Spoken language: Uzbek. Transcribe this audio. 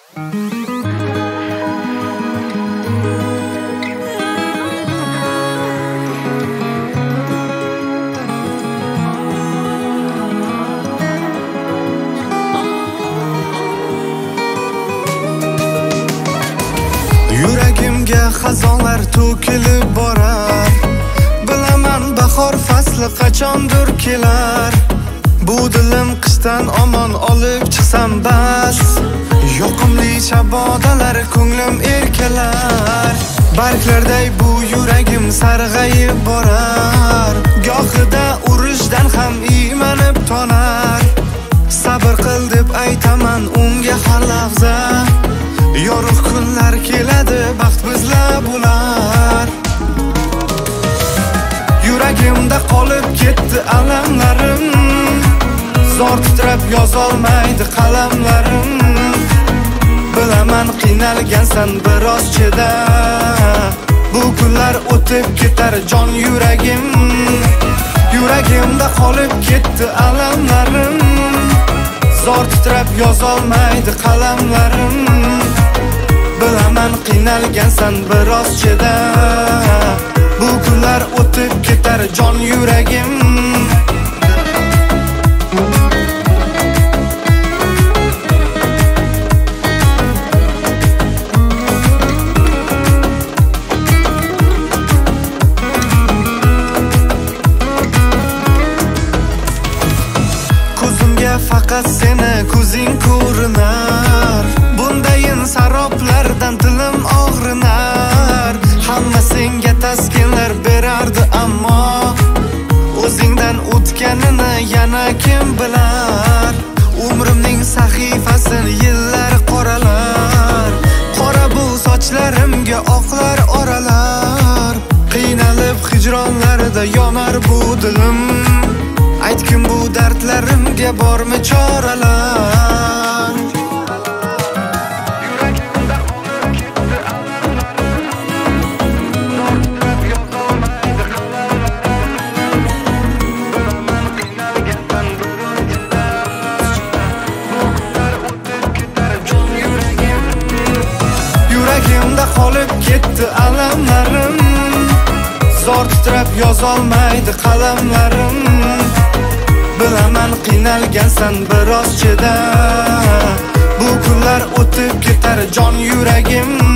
Yuragimga xazonlar to'kilib borar, bilaman bahor fasli qachondir kelar. Bu dilim qishdan omon olib chiqsam bas, yoqimli shabodalar ko'nglim erkalar. Barglarday bu yuragim sarg'ayib borar, gohida urushdan ham iymanib tonar. Sabr qil deb aytaman unga har lahza, yorug' kunlar keladi, baxt bizlar bo'lar. Yuragimda qolib ketdi alamlarim, zor titrab yozolmaydi qalamlarim. Bilaman qiynalgansan biroz chida, bu kunlar o'tib ketar jon yuragim. Yuragimda qolib ketdi alamlarim, zor titrab yozolmaydi qalamlarim. Bilaman qiynalgansan biroz chida, bu kunlar o'tib ketar jon yuragim. Ko'zimga faqat seni ko'zing ko'rinar, bundayin saroblardan dilim og'rinar. Hamma senga taskinlar berardi, ammo o'zingdan o'tganini yana kim bilar. Umrimning sahifasini yillar qoralar, qora bu sochlarimga oqlar oralar. Qiynalib hijronlarda yonar bu dilim, aytgin bu dardlarimga bormi choralar. Yuragimda qolib ketdi alamlarim, zor titrab yozolmaydi qalamlarim. Bilaman qiynalgansan biroz chida, bu kunlar o'tib ketar jon yuragim.